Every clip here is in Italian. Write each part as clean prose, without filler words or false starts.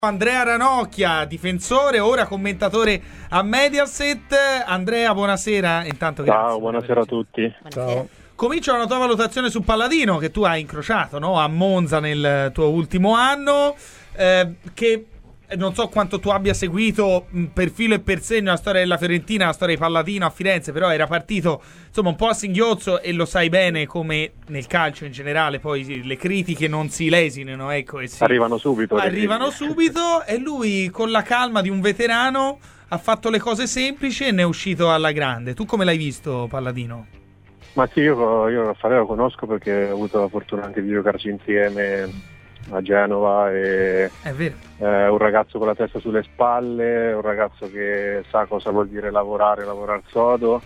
Andrea Ranocchia, difensore, ora commentatore a Mediaset. Andrea, buonasera. Intanto grazie. Ciao, buonasera a tutti. Ciao. Comincio la tua valutazione su Palladino, che tu hai incrociato, no? A Monza nel tuo ultimo anno, che non so quanto tu abbia seguito per filo e per segno la storia della Fiorentina, la storia di Palladino a Firenze, però era partito insomma un po' a singhiozzo, e lo sai bene come nel calcio in generale poi le critiche non si lesinano, ecco, e arrivano subito, e lui con la calma di un veterano ha fatto le cose semplici e ne è uscito alla grande. Tu come l'hai visto Palladino? Ma sì, io Raffaele lo conosco perché ho avuto la fortuna anche di giocarci insieme a Genova, e è un ragazzo con la testa sulle spalle, un ragazzo che sa cosa vuol dire lavorare sodo,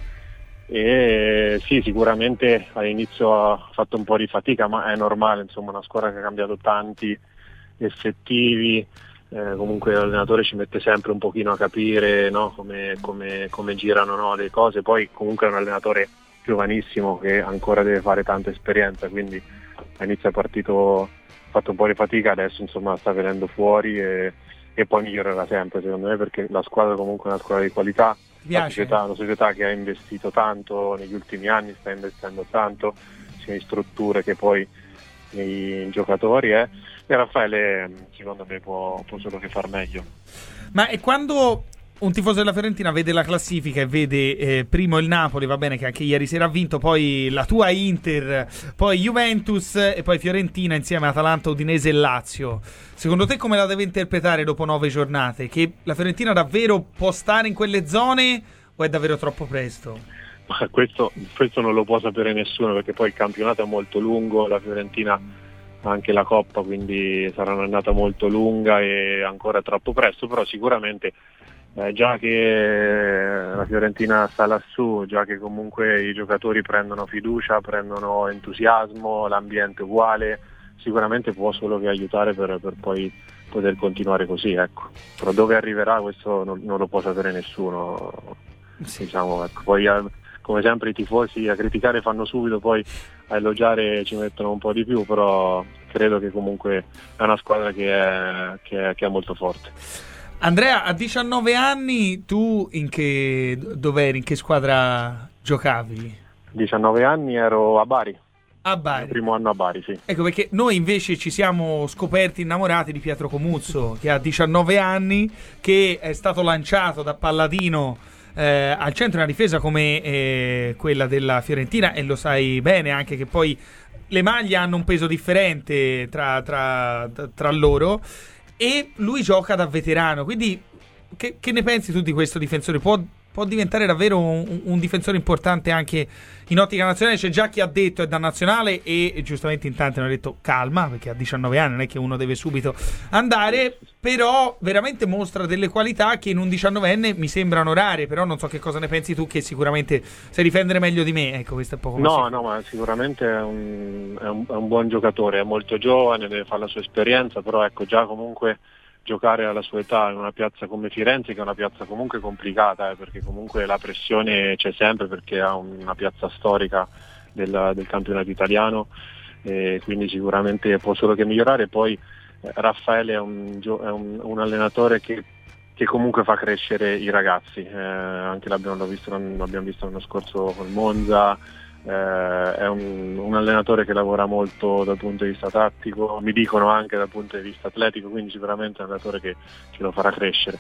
e sì, sicuramente all'inizio ha fatto un po' di fatica, ma è normale, insomma, una squadra che ha cambiato tanti effettivi, comunque l'allenatore ci mette sempre un pochino a capire, no, come girano, no, le cose. Poi comunque è un allenatore giovanissimo che ancora deve fare tanta esperienza, quindi all'inizio è partito, fatto un po' di fatica, adesso insomma sta venendo fuori e poi migliorerà sempre, secondo me, perché la squadra comunque è una squadra di qualità, una società che ha investito tanto negli ultimi anni, sta investendo tanto sia in strutture che poi nei giocatori, e Raffaele secondo me può solo che far meglio. Ma e quando un tifoso della Fiorentina vede la classifica e vede primo il Napoli, va bene che anche ieri sera ha vinto, poi la tua Inter, poi Juventus e poi Fiorentina insieme a Atalanta, Udinese e Lazio, secondo te come la deve interpretare dopo 9 giornate? Che la Fiorentina davvero può stare in quelle zone o è davvero troppo presto? Ma questo non lo può sapere nessuno, perché poi il campionato è molto lungo, la Fiorentina ha anche la Coppa, quindi sarà un'annata molto lunga e ancora troppo presto, però sicuramente già che la Fiorentina sta lassù, già che comunque i giocatori prendono fiducia, prendono entusiasmo, l'ambiente è uguale, sicuramente può solo che aiutare per poi poter continuare così, ecco. Però dove arriverà questo non lo può sapere nessuno, sì. Diciamo, ecco. Poi come sempre i tifosi a criticare fanno subito, poi a elogiare ci mettono un po' di più, però credo che comunque è una squadra che è molto forte. Andrea, a 19 anni tu dov'eri? In che squadra giocavi? 19 anni ero a Bari. A Bari. Il primo anno a Bari, sì. Ecco, perché noi invece ci siamo scoperti innamorati di Pietro Comuzzo, che ha 19 anni, che è stato lanciato da Palladino al centro di una difesa come quella della Fiorentina, e lo sai bene anche che poi le maglie hanno un peso differente tra loro, e lui gioca da veterano, quindi che ne pensi tu di questo difensore? Può diventare davvero un difensore importante anche in ottica nazionale? C'è già chi ha detto è da nazionale, e giustamente in tanti hanno detto calma, perché a 19 anni non è che uno deve subito andare, però veramente mostra delle qualità che in un 19enne mi sembrano rare, però non so che cosa ne pensi tu, che sicuramente sai difendere meglio di me, ecco, questo è poco. No, ma sicuramente è un buon giocatore, è molto giovane, deve fare la sua esperienza, però ecco, già comunque giocare alla sua età in una piazza come Firenze, che è una piazza comunque complicata, perché comunque la pressione c'è sempre, perché ha una piazza storica del campionato italiano, e quindi sicuramente può solo che migliorare. Poi Raffaele è un allenatore che comunque fa crescere i ragazzi, anche l'abbiamo visto l'anno scorso con Monza. È un allenatore che lavora molto dal punto di vista tattico, mi dicono anche dal punto di vista atletico, quindi sicuramente è un allenatore che lo farà crescere.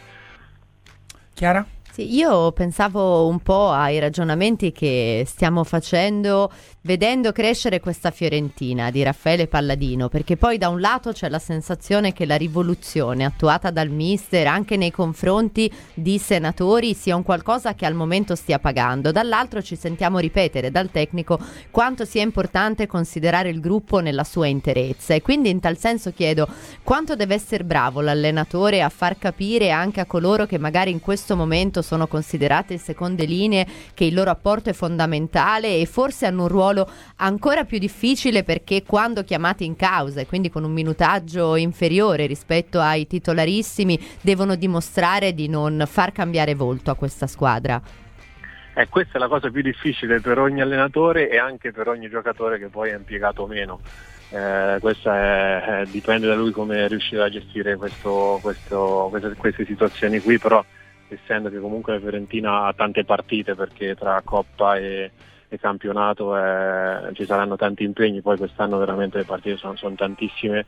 Chiara? Sì, io pensavo un po' ai ragionamenti che stiamo facendo vedendo crescere questa Fiorentina di Raffaele Palladino, perché poi da un lato c'è la sensazione che la rivoluzione attuata dal mister anche nei confronti di senatori sia un qualcosa che al momento stia pagando, dall'altro ci sentiamo ripetere dal tecnico quanto sia importante considerare il gruppo nella sua interezza, e quindi in tal senso chiedo quanto deve essere bravo l'allenatore a far capire anche a coloro che magari in questo momento sono considerate in seconde linee che il loro apporto è fondamentale, e forse hanno un ruolo ancora più difficile perché quando chiamati in causa, e quindi con un minutaggio inferiore rispetto ai titolarissimi, devono dimostrare di non far cambiare volto a questa squadra. Questa è la cosa più difficile per ogni allenatore e anche per ogni giocatore che poi è impiegato meno. dipende da lui come riuscire a gestire queste situazioni qui, però essendo che comunque la Fiorentina ha tante partite, perché tra Coppa e campionato ci saranno tanti impegni, poi quest'anno veramente le partite sono tantissime,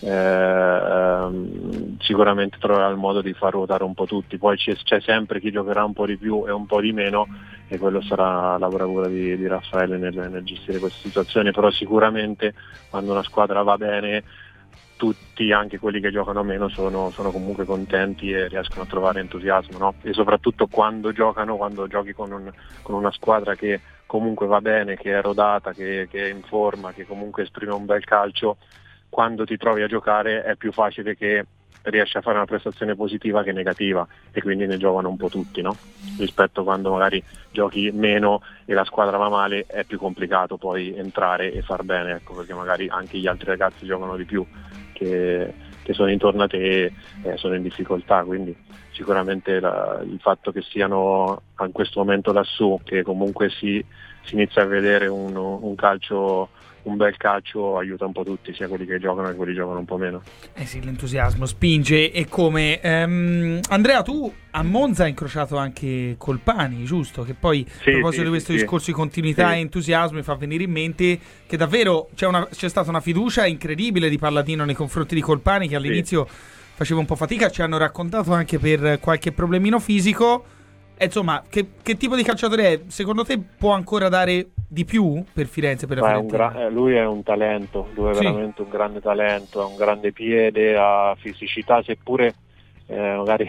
sicuramente troverà il modo di far ruotare un po' tutti, poi c'è sempre chi giocherà un po' di più e un po' di meno, e quello sarà la bravura di Raffaele nel gestire queste situazioni, però sicuramente quando una squadra va bene tutti, anche quelli che giocano meno, sono comunque contenti e riescono a trovare entusiasmo, no? E soprattutto quando giochi con una squadra che comunque va bene, che è rodata, che è in forma, che comunque esprime un bel calcio, quando ti trovi a giocare è più facile che riesci a fare una prestazione positiva che negativa, e quindi ne giocano un po' tutti, no? Rispetto a quando magari giochi meno e la squadra va male, è più complicato poi entrare e far bene, ecco, perché magari anche gli altri ragazzi giocano di più che sono intorno a te, sono in difficoltà, quindi sicuramente il fatto che siano in questo momento lassù, che comunque si inizia a vedere un calcio, un bel calcio, aiuta un po' tutti, sia quelli che giocano che quelli che giocano un po' meno. Sì, l'entusiasmo spinge. E come Andrea, tu a Monza hai incrociato anche Colpani, giusto? Che poi a proposito di questo discorso di continuità e entusiasmo mi fa venire in mente che davvero c'è stata una fiducia incredibile di Palladino nei confronti di Colpani, che all'inizio faceva un po' fatica, ci hanno raccontato anche per qualche problemino fisico. Insomma, che tipo di calciatore è? Secondo te può ancora dare di più per Firenze, per la Fiorentina? Lui è un talento, lui è veramente un grande talento, ha un grande piede, ha fisicità, seppure magari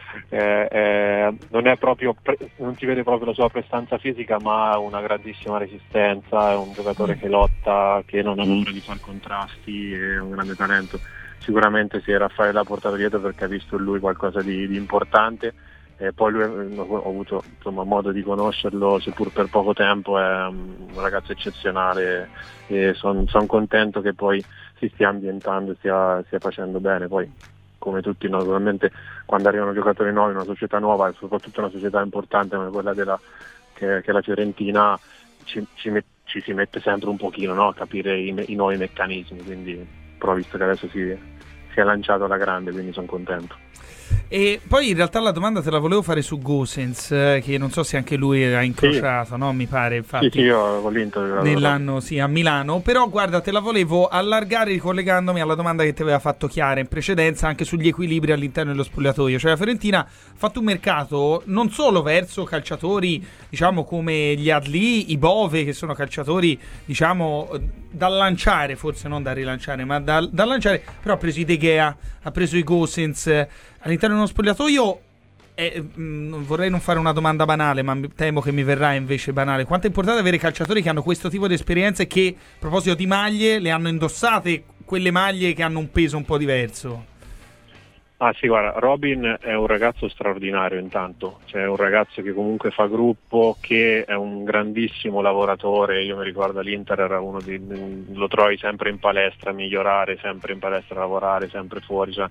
non è proprio non si vede proprio la sua prestanza fisica, ma ha una grandissima resistenza, è un giocatore che lotta, che non ha paura di fare contrasti, è un grande talento. Sicuramente si è Raffaele l'ha portato dietro perché ha visto in lui qualcosa di importante. Poi lui, ho avuto modo di conoscerlo, seppur per poco tempo, è un ragazzo eccezionale, e sono contento che poi si stia ambientando e stia facendo bene. Poi, come tutti, naturalmente, quando arrivano giocatori nuovi in una società nuova, e soprattutto una società importante come quella che è la Fiorentina, ci si mette sempre un pochino, no? A capire i nuovi meccanismi, quindi però visto che adesso si è lanciato alla grande, quindi sono contento. E poi in realtà la domanda te la volevo fare su Gosens, che non so se anche lui ha incrociato, no? Mi pare, infatti. Sì, io con l'Inter nell'anno a Milano, però guarda, te la volevo allargare ricollegandomi alla domanda che ti aveva fatto Chiara in precedenza, anche sugli equilibri all'interno dello spogliatoio. Cioè la Fiorentina ha fatto un mercato non solo verso calciatori, diciamo, come gli Adli, i Bove, che sono calciatori, diciamo, da lanciare, forse non da rilanciare, ma da lanciare, però ha preso i De Gea, ha preso i Gosens. All'interno di uno spogliatoio vorrei non fare una domanda banale, ma temo che mi verrà invece banale. Quanto è importante avere calciatori che hanno questo tipo di esperienze, che a proposito di maglie le hanno indossate, quelle maglie che hanno un peso un po' diverso? Sì, guarda, Robin è un ragazzo straordinario, intanto, cioè è un ragazzo che comunque fa gruppo, che è un grandissimo lavoratore. Io mi ricordo all'Inter era lo trovi sempre in palestra a migliorare, sempre in palestra a lavorare, sempre fuori, cioè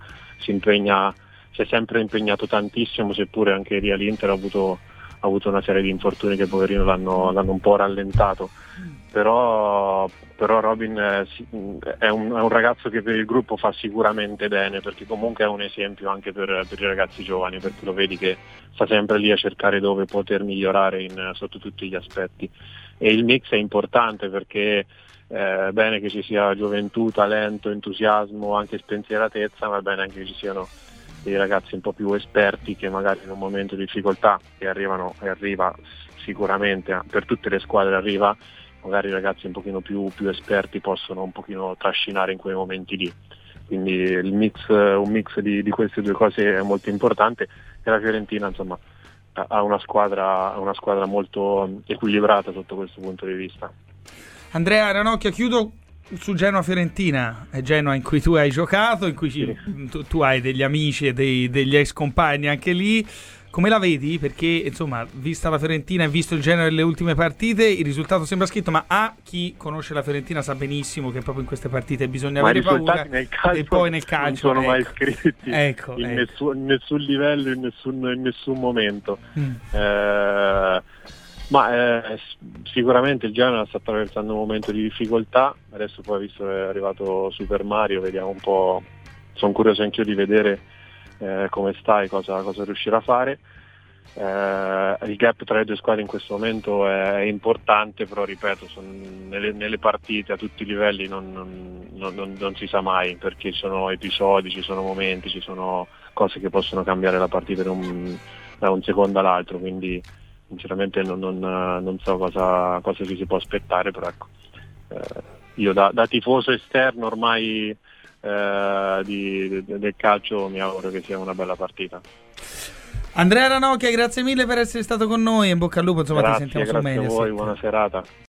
si è sempre impegnato tantissimo, seppure anche lì all'Inter ha avuto una serie di infortuni che poverino l'hanno un po' rallentato, però Robin è un ragazzo che per il gruppo fa sicuramente bene, perché comunque è un esempio anche per i ragazzi giovani, perché lo vedi che sta sempre lì a cercare dove poter migliorare sotto tutti gli aspetti, e il mix è importante, perché è bene che ci sia gioventù, talento, entusiasmo, anche spensieratezza, ma è bene anche che ci siano dei ragazzi un po' più esperti, che magari in un momento di difficoltà, che arriva sicuramente, per tutte le squadre arriva, magari i ragazzi un pochino più esperti possono un pochino trascinare in quei momenti lì. Quindi un mix di queste due cose è molto importante, e la Fiorentina, insomma, ha una squadra molto equilibrata sotto questo punto di vista. Andrea Ranocchia, chiudo su Genoa-Fiorentina. È Genoa in cui tu hai giocato, in cui tu hai degli amici e degli ex compagni anche lì. Come la vedi? Perché, insomma, vista la Fiorentina e visto il Genoa nelle ultime partite, il risultato sembra scritto, ma chi conosce la Fiorentina sa benissimo che proprio in queste partite bisogna avere paura, e poi nel calcio non sono mai scritti in nessun livello, in nessun momento. Ma sicuramente il Genoa sta attraversando un momento di difficoltà, adesso poi visto che è arrivato Super Mario vediamo un po', sono curioso anch'io di vedere come sta e cosa riuscirà a fare. Il gap tra le due squadre in questo momento è importante, però ripeto, nelle partite a tutti i livelli non si sa mai, perché ci sono episodi, ci sono momenti, ci sono cose che possono cambiare la partita da un secondo all'altro, quindi sinceramente non so cosa ci si può aspettare, però ecco, io da tifoso esterno ormai del calcio mi auguro che sia una bella partita. Andrea Ranocchia, grazie mille per essere stato con noi, in bocca al lupo, insomma. Grazie, ti sentiamo su Mediaset. Grazie a voi, buona serata.